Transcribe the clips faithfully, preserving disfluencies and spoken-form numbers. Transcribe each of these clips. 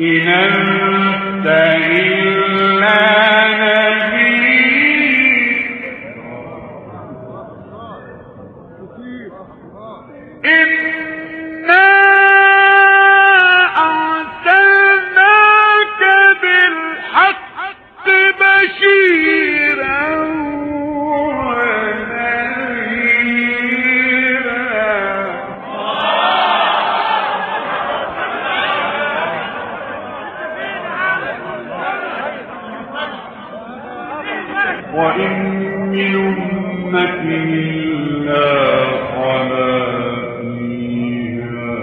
إن أنت إلا نذير إنا أرسلناك بالحق بشيرا وإن من أمة إلا خلا فيها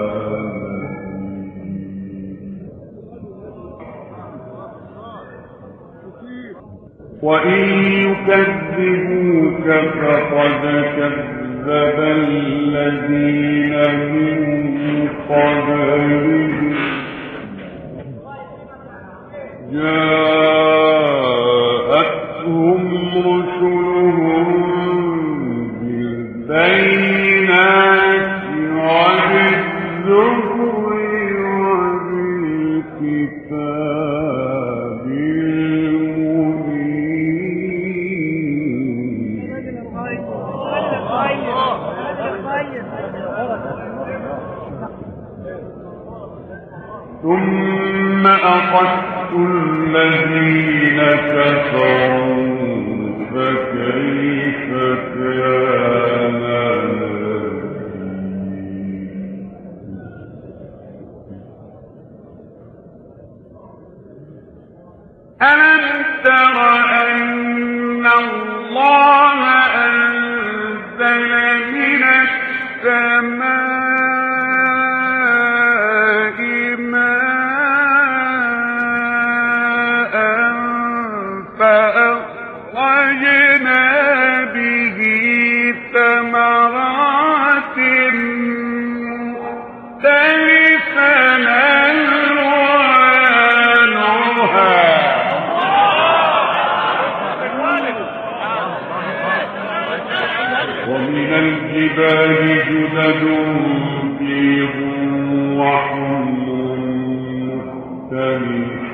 وإن يكذبوك فقد كذب الذين من قبلهم جاءتهم رسلهم بالبينات وبالزبر وبالكتاب ثم أخذت الذين كفروا فكيف كان ألم تر أن الله أنزل من السماء الجبال جدد بيض وحمر مختلف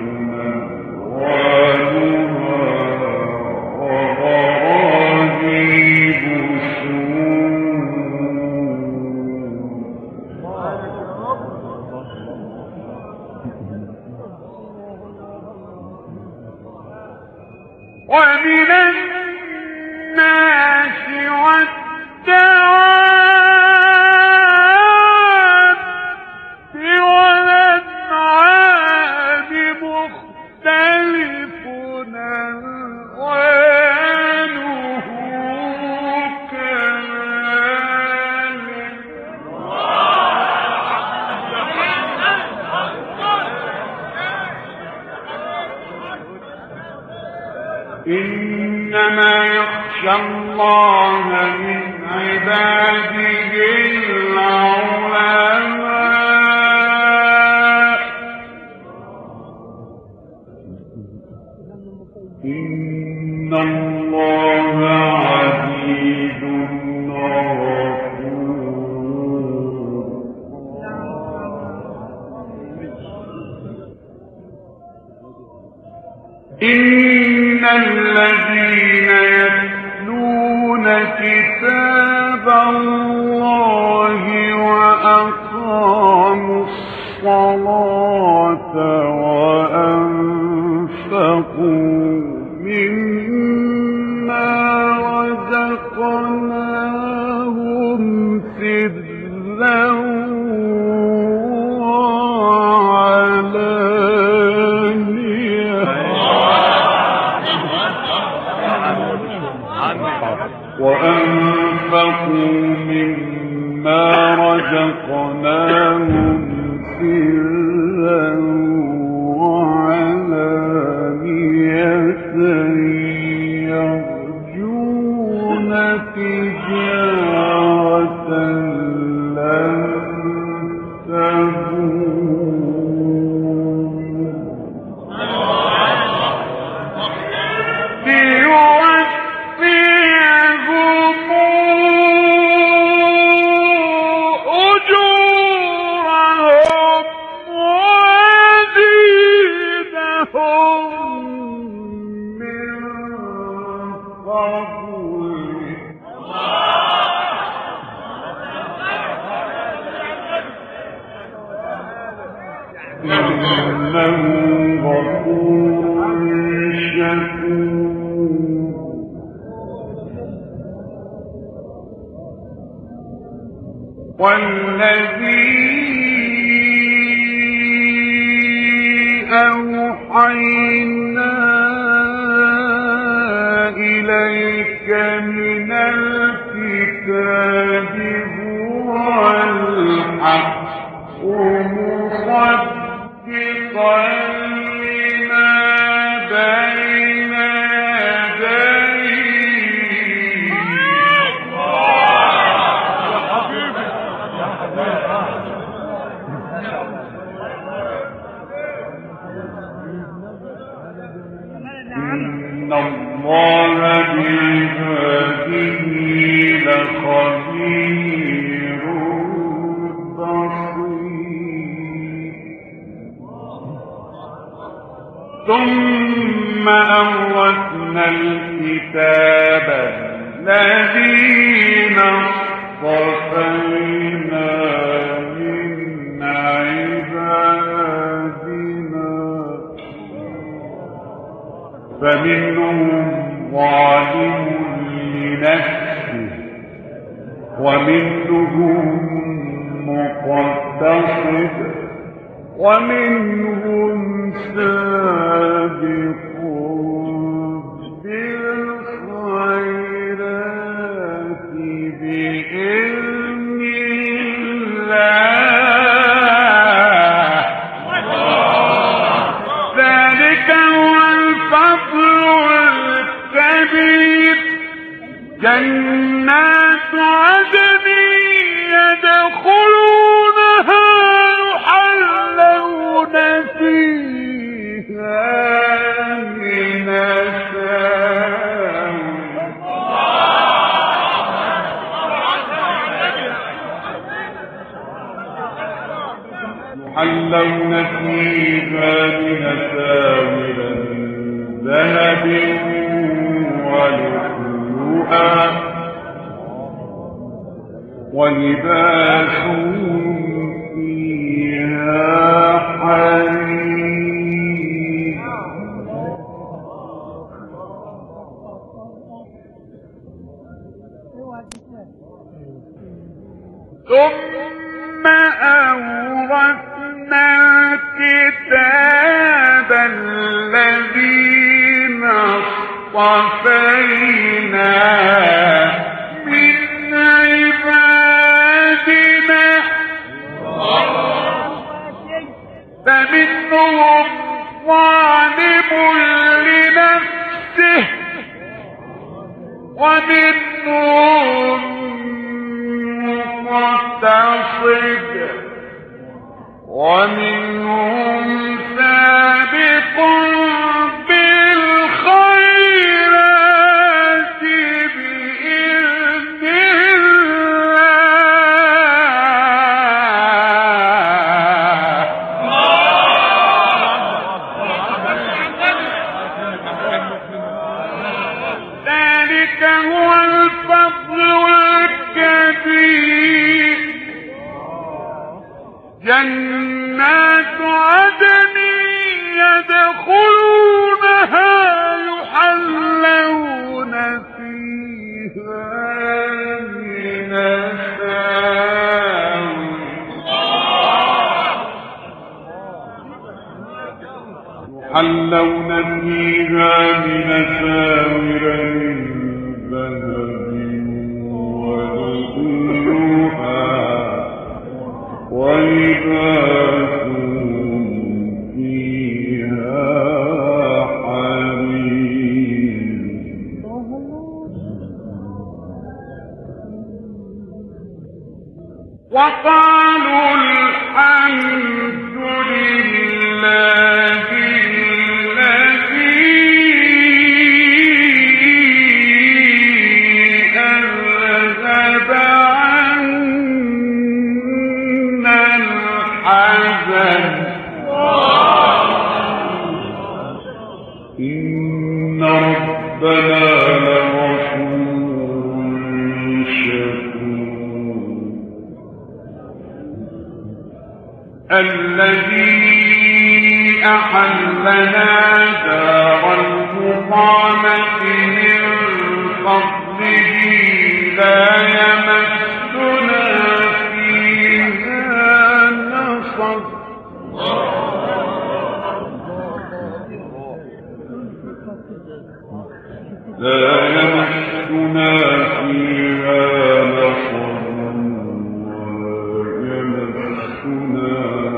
ألوانها وغرابيب سود ومن الناس والدواب والأنعام مختلف ألوانه كذلك إنما يخشى الله من عباده العلماء إن الله عزيز غفور إن الذين يتلون كتاب الله وأقاموا الصلاة وأنفقوا مما رزقناهم سرا وأنفقوا مما رزقناهم سرا وعلانية يرجون تجارة لن تبور ليوفيهم والذي أوحينا إليك من الكتاب هو الحق مصدقا لما بين إن الله بعباده لخبير بصير. ثم أورثنا الكتاب الذين اصطفينا من عبادنا فمنهم ظالم لنفسه ومنهم مقتصد ومنهم سابق بالخيرات بإذن الله. ذلك هو الفضل الكبير. جنات عدن يدخلونها يحلون فيها من يحلون فيها من أساور من ذهب ولؤلؤا ولباسهم فيها حرير. ثم أورثنا الكتاب الذين اصطفينا من عبادنا فمنهم ظالم لنفسه ومنهم مقتصد ومنهم سابق بالخيرات بإذن الله. ذلك هو الفضل الكبير. جنات عدن يدخلونها يحلون فيها من يحلون فيها من أساور من ذهب ولؤلؤا ولباسهم فيها حرير. وقالوا الحمد لله الذي أذهب عنا الحزن إن ربنا لغفور شكور الذي أحلنا دار المقامة من فضله لا يمسنا فيها نصب لا يمسنا فيها نصب ولا يمسنا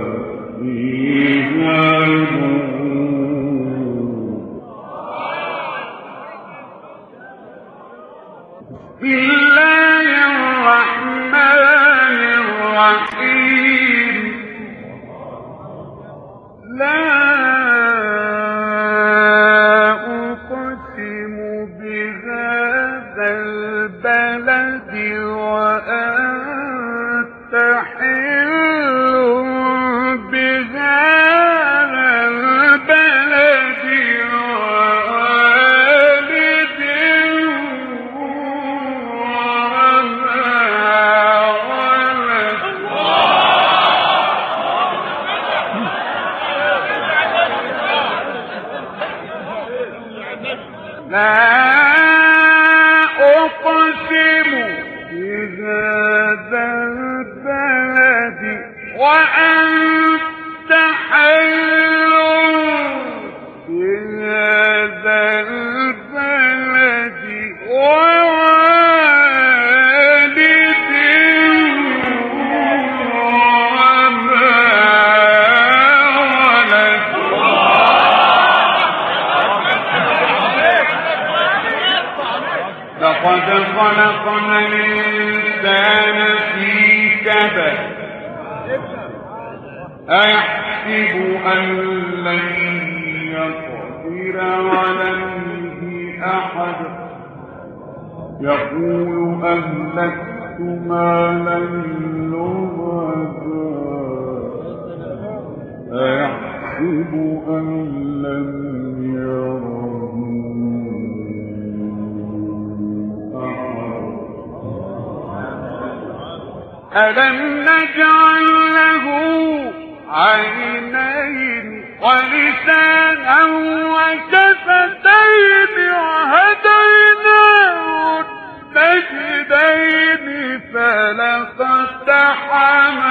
فيها بسم الله الرحمن الرحيم لا أقسم بهذا البلد وأنت حل بهذا البلد ووالد لا أقسم بهذا البلد وأنت حل بهذا البلد ووالد وما لقد خلقنا الإنسان في كبد أيحسب أن لن يقدر عليه أحد يقول أهلكت مالا لبدا أيحسب أن لن يره ألم نجعل له عينين ولسانا وشفتين وهديناه النجدين فلاقتحم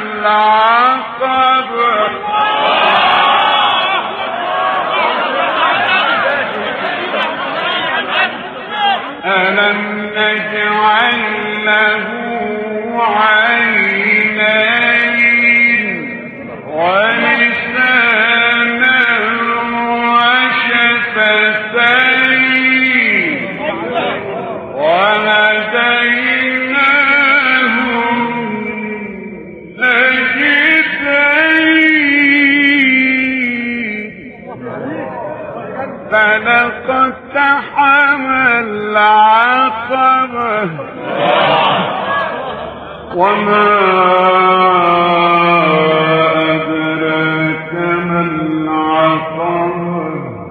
العقبة ألم نجعل له عينين ولسانا وشفتين وهديناه النجدين فلاقتحم العقبة وما أدراك ما العقبة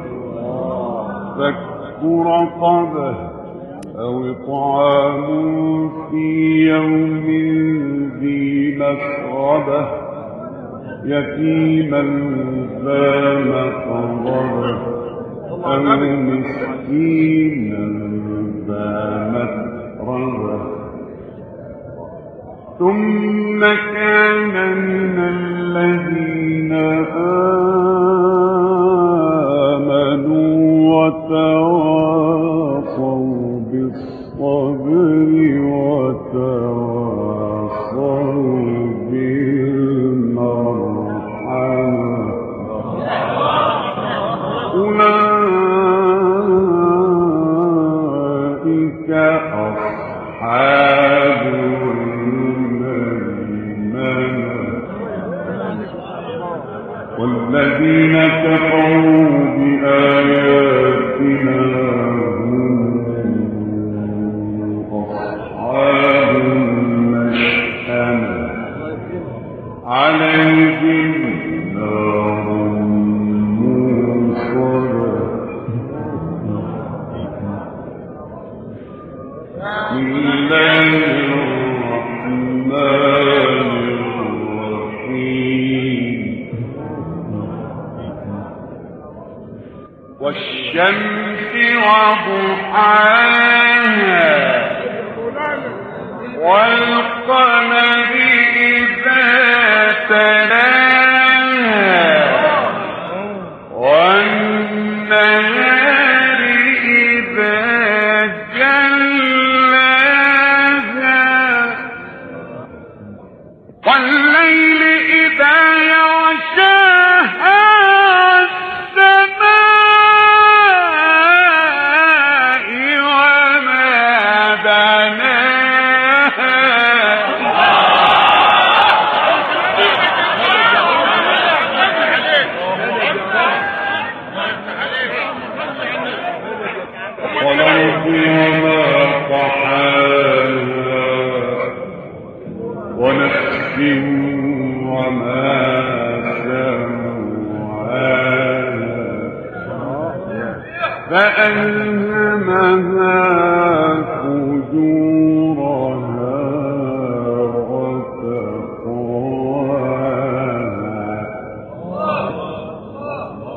فك رقبة أو إطعام في يوم ذي مسغبة يتيما ذا مقربة أو مسكينا ذا متربة ثم كان من الذين آمنوا وتواصوا بالصبر وتواصوا بالمرحمة أولئك أصحاب والذين كفروا بآياتنا هم أصحاب المشأمة عليهم نار موصدة والشمس وضحاها والقمر إذا تلاها والنهار إذا جلاها والليل إذا يغشاها والسماء وما بناها والأرض وما طحاها ونفس وما سواها فألهمها فجورها وتقواها.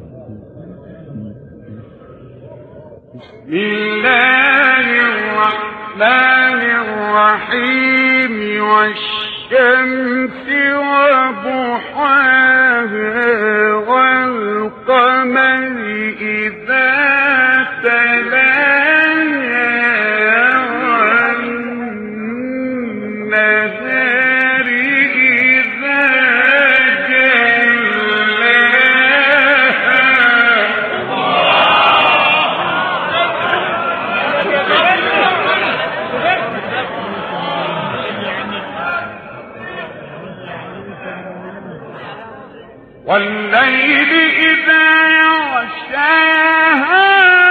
بسم الله الرحمن الرحيم والشمس وضحاها والقمر إذا تلاها والنهار إذا والليل إذا يغشاها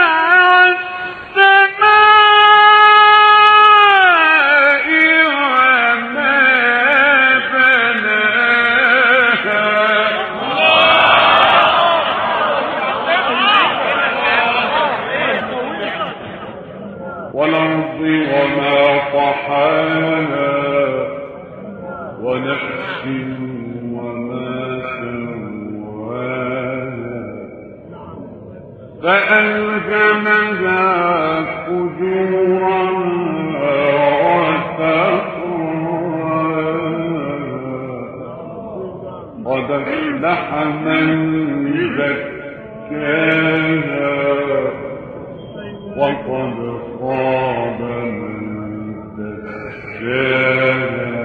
والسماء وما بناها والأرض وما طحاها ونفس فألهمها فجورها وتقواها قد أفلح من زكاها وقد خاب من دساها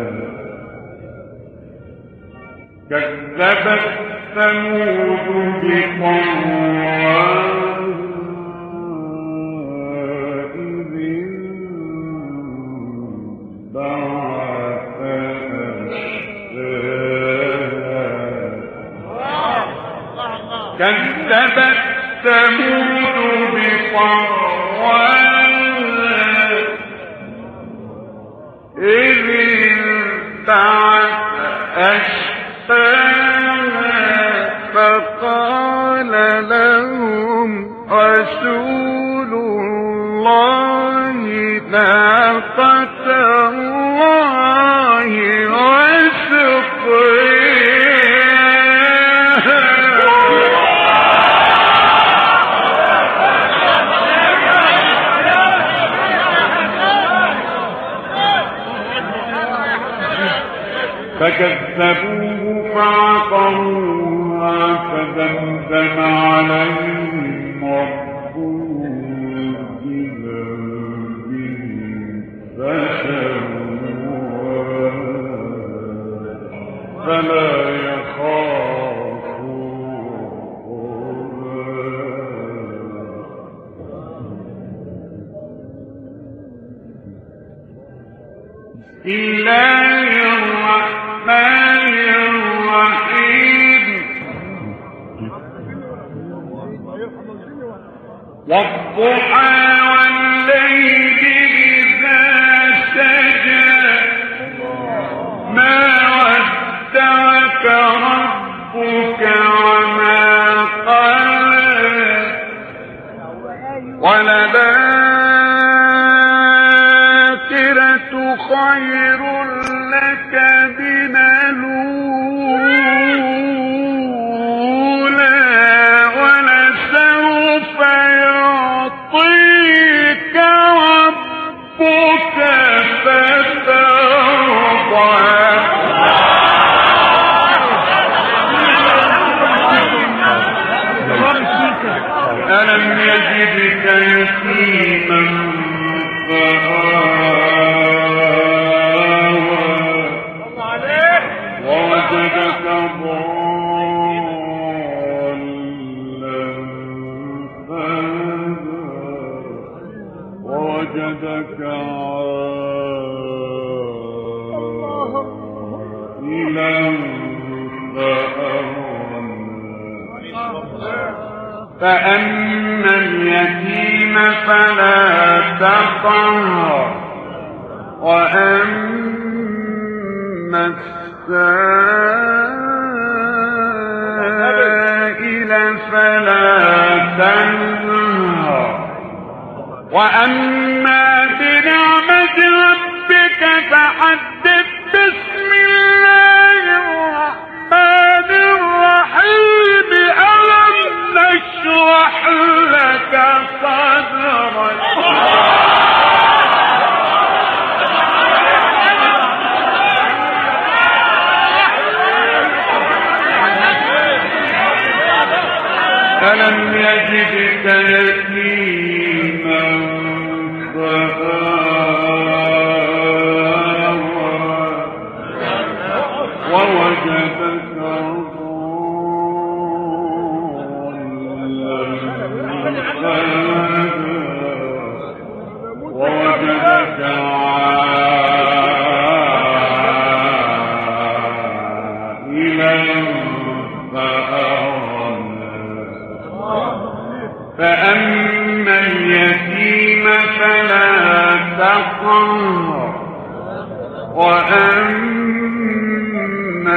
كذبت ثمود بطغواها كذبت ثمود بطغواها إذ انبعث أشقاها فقال لهم رسول الله ناقة الله وسقياها فكذبوه فعقروها فدمدم عليهم ربهم بذنبهم فسواها فلا يخاف بسم الله الرحمن الرحيم والضحى والليل إذا سجى ما ودعك ربك وما قلى وللآخرة خير لك من الأولى ولسوف ألم يجدك يتيما فآوى ووجدك ضالا فهدى ووجدك عائلا فأما اليتيم فلا تقهر وأما السائل فلا تنهر وأما بنعمة ربك فحدث بسم الله الرحمن الرحيم ألم نشرح لك صدرك ألم يجدك يتيما فآوى ووجدك ووجدك عائلا فأغنى فأما اليتيم فلا تقهر وأما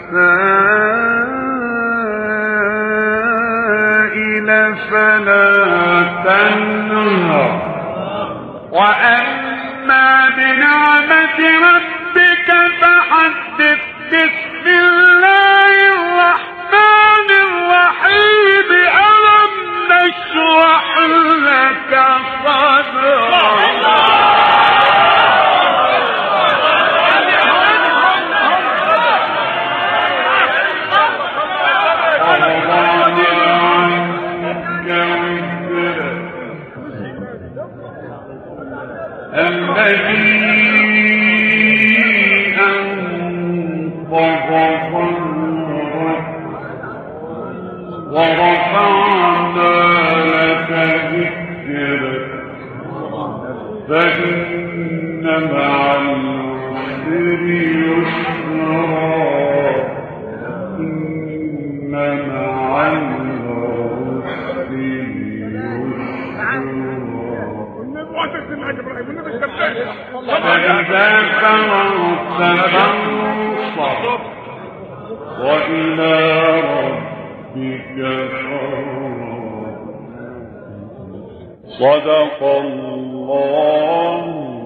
السائل فلا تنهر وأما بنعمة ربك فحدث بسم الله الرحمن الرحيم ألم نشرح لك صدرك الذي أنقض ظهرك ورفعنا لك ذكرك فإن مع العسر يسرا إن مع العسر فإذا فرغت فانصب وإلى ربك فارغب صدق الله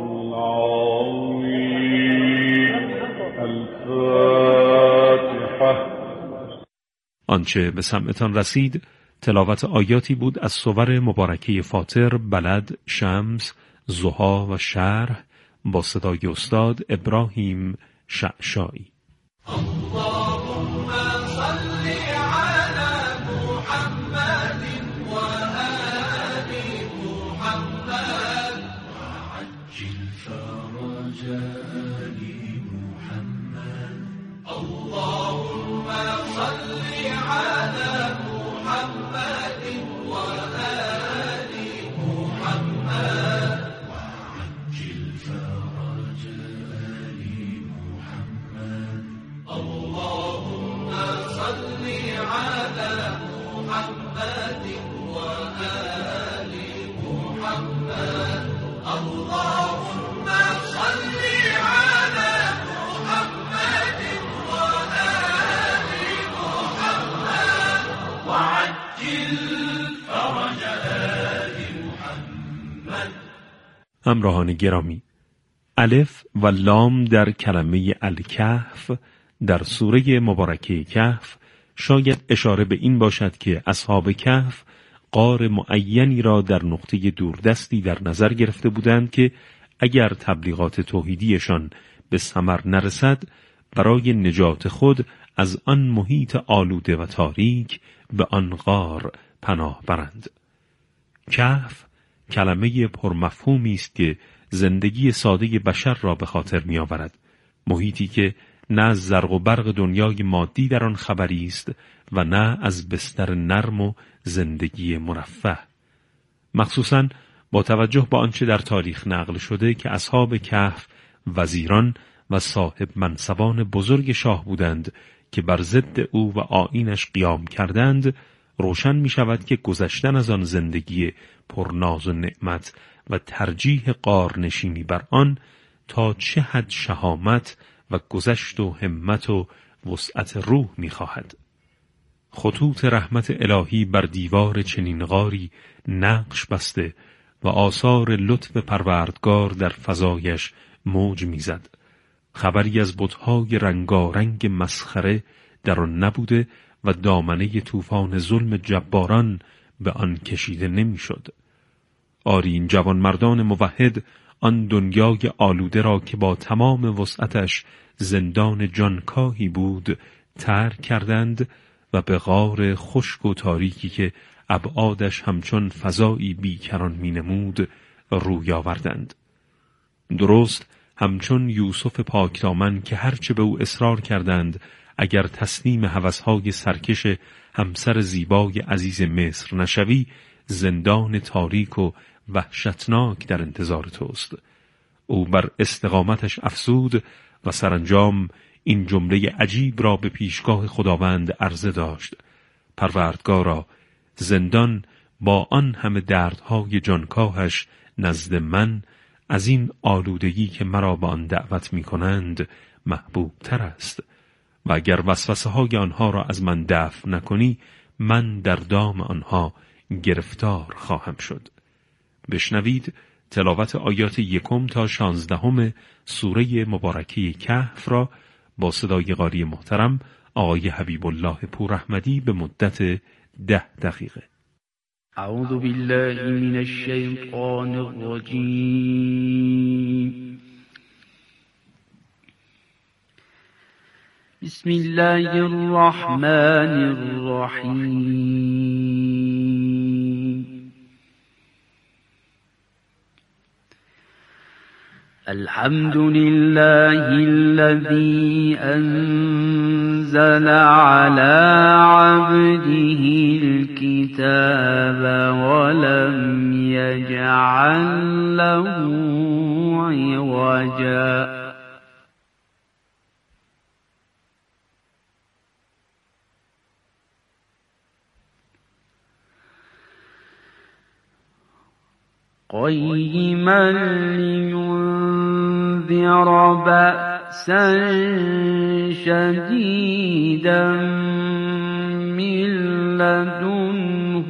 العظيم. الفاتحة. آنچه به سمعتان رسید تلاوت آیاتی بود از سور مبارکه فاطر، بلد، شمس، ضحی و شرح با صدای استاد ابراهیم شعشایی. اللهم صل على محمد وآل محمد وعجل فرج آل محمد. اللهم صل على محمد وآل محمد وعجل فرج آل محمد. اللهم صل على محمد وآل محمد. اللهم صل على محمد وآل محمد وعجل فرج آل محمد. همراهان گرامی، الف و لام در کلمه الکهف در سوره مبارکه کهف شاید اشاره به این باشد که اصحاب کهف غار معینی را در نقطه دوردستی در نظر گرفته بودند که اگر تبلیغات توحیدیشان به ثمر نرسد برای نجات خود از آن محیط آلوده و تاریک به آن غار پناه برند. کهف کلمه پرمفهومی است که زندگی ساده بشر را به خاطر می آورد. محیطی که نه از زرق و برق دنیای مادی در آن خبری است و نه از بستر نرم و زندگی مرفه. مخصوصاً با توجه به آنچه در تاریخ نقل شده که اصحاب کهف وزیران و صاحب منصبان بزرگ شاه بودند که بر ضد او و آیینش قیام کردند، روشن می شود که گذشتن از آن زندگی پرناز و نعمت و ترجیح غارنشینی بر آن تا چه حد شهامت و گذشت و همت و وسعت روح می خواهد. خطوط رحمت الهی بر دیوار چنین غاری نقش بسته و آثار لطف پروردگار در فضایش موج میزد. خبری از بت‌های رنگارنگ مسخره در آن نبوده و دامنه طوفان ظلم جباران به آن کشیده نمیشد. آری این جوانمردان موحد آن دنیای آلوده را که با تمام وسعتش زندان جانکاهی بود ترک کردند و به غار خشک و تاریکی که ابعادش همچون فضایی بیکران می نمود روی آوردند. درست همچون یوسف پاکدامن که هرچه به او اصرار کردند اگر تسلیم هوسهای سرکش همسر زیبای عزیز مصر نشوی، زندان تاریک و وحشتناک در انتظار توست. او بر استقامتش افزود و سرانجام این جمله عجیب را به پیشگاه خداوند عرضه داشت: پروردگارا، زندان با آن همه دردهای جانکاهش نزد من از این آلودگی که مرا به آن دعوت می کنند محبوب تر است و اگر وسوسه های آنها را از من دفع نکنی من در دام آنها گرفتار خواهم شد. بشنوید تلاوت آیات یکم تا شانزدهم سوره مبارکه کهف را با صدای قاری محترم آقای حبیب الله پوراحمدی به مدت ده دقیقه. اعوذ بالله من الشیطان الرجیم. بسم الله الرحمن الرحیم. الحمد لله الذي أنزل على عبده الكتاب ولم يجعل له عوجا. قيما لينذر بأسا شديدا من لدنه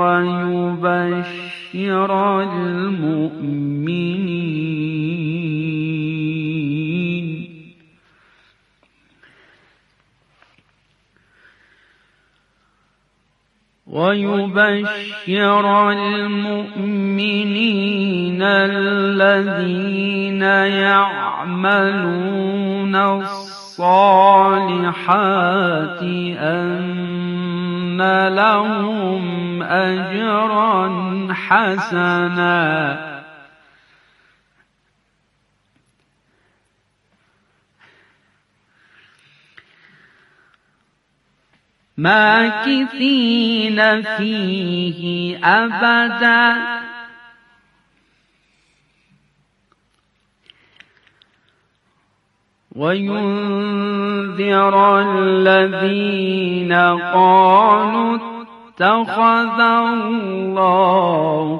ويبشر المؤمنين ويبشر المؤمنين الذين يعملون الصالحات أن لهم أجرا حسنا ماكثين فيه أبدا وينذر الذين قالوا اتخذ الله